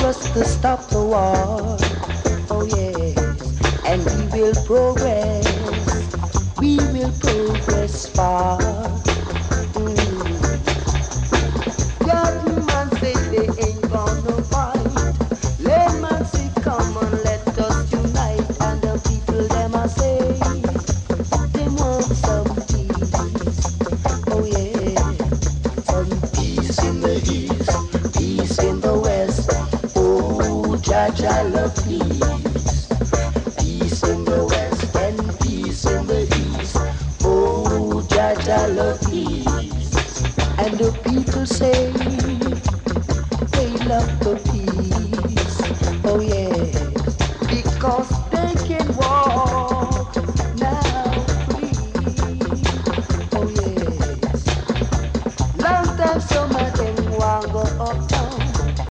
just to stop the war. Oh yes, and we will progress. We will progress far. Government say they ain't gonna fight. Layman say come on, let us unite. And the people them a say they want some peace. Oh yeah, some peace in the east, peace in the west. Oh, Judge, I love peace. Peace in the west and peace in the east. Oh, Judge, I love peace. And the people say they love the peace.